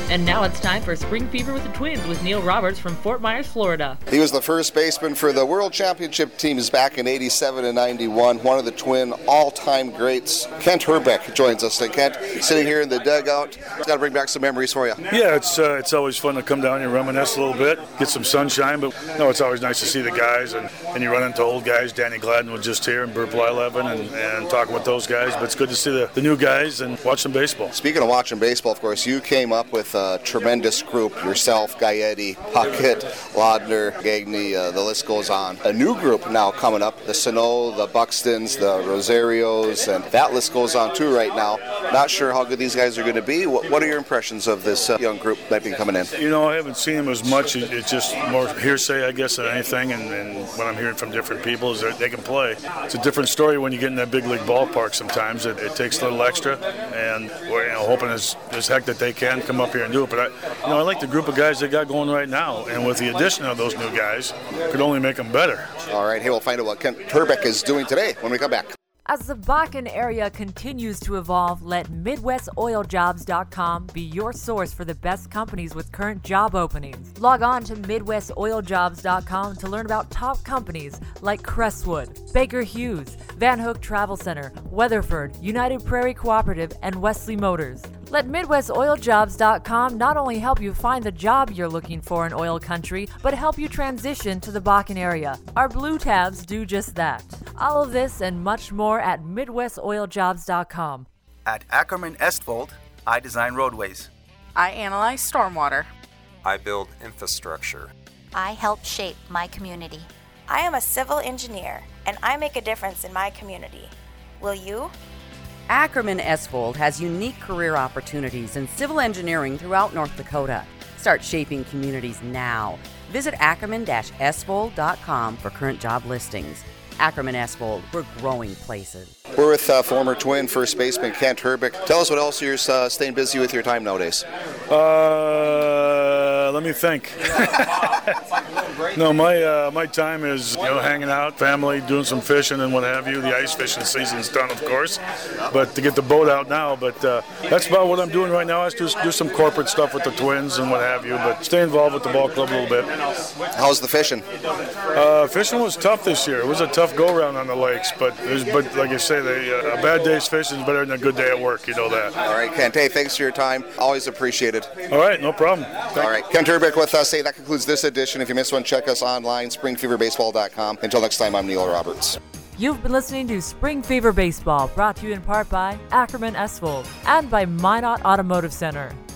And now it's time for Spring Fever with the Twins with Neil Roberts from Fort Myers, Florida. He was the first baseman for the World Championship teams back in 87 and 91, one of the Twin all-time greats. Kent Hrbek joins us. Kent, sitting here in the dugout, it's got to bring back some memories for you. Yeah, it's always fun to come down and reminisce a little bit, get some sunshine, but no, it's always nice to see the guys, and you run into old guys. Danny Gladden was just here, and Bert Blyleven, and talking with those guys, but it's good to see the new guys and watch some baseball. Speaking of watching baseball, of course, you came up with a tremendous group, yourself, Gaetti, Puckett, Laudner, Gagne, the list goes on. A new group now coming up, the Sano, the Buxtons, the Rosarios, and that list goes on too right now. Not sure how good these guys are going to be. What are your impressions of this young group that be coming in? You know, I haven't seen them as much. It's just more hearsay, I guess, than anything, and what I'm hearing from different people is that they can play. It's a different story when you get in that big league ballpark sometimes. It takes a little extra, and we're hoping as heck that they can come up here and do it. But I like the group of guys they got going right now, and with the addition of those new guys, could only make them better. All right, here we'll find out what Kent Hrbek is doing today when we come back. As the Bakken area continues to evolve, let MidwestOilJobs.com be your source for the best companies with current job openings. Log on to MidwestOilJobs.com to learn about top companies like Crestwood, Baker Hughes, Van Hook Travel Center, Weatherford, United Prairie Cooperative, and Wesley Motors. Let MidwestOilJobs.com not only help you find the job you're looking for in oil country, but help you transition to the Bakken area. Our blue tabs do just that. All of this and much more at MidwestOilJobs.com. At Ackerman Estvold, I design roadways. I analyze stormwater. I build infrastructure. I help shape my community. I am a civil engineer, and I make a difference in my community. Will you? Ackerman Estvold has unique career opportunities in civil engineering throughout North Dakota. Start shaping communities now. Visit Ackerman-Estvold.com for current job listings. Ackerman Estvold, we're growing places. We're with former Twin first baseman Kent Hrbek. Tell us what else you're staying busy with your time nowadays. Let me think. No, my time is hanging out, family, doing some fishing and what have you. The ice fishing season's done, of course, but to get the boat out now. But that's about what I'm doing right now. I just do some corporate stuff with the Twins and what have you, but stay involved with the ball club a little bit. How's the fishing? Fishing was tough this year. It was a tough go-around on the lakes, but like I say, a bad day's fishing is better than a good day at work. You know that. All right, Kent. Hey, thanks for your time. Always appreciated. All right, no problem. All right, Kent Hrbek with us. Hey, that concludes this edition. If you missed one, check us online, springfeverbaseball.com. Until next time, I'm Neil Roberts. You've been listening to Spring Fever Baseball, brought to you in part by Ackerman Estvold and by Minot Automotive Center.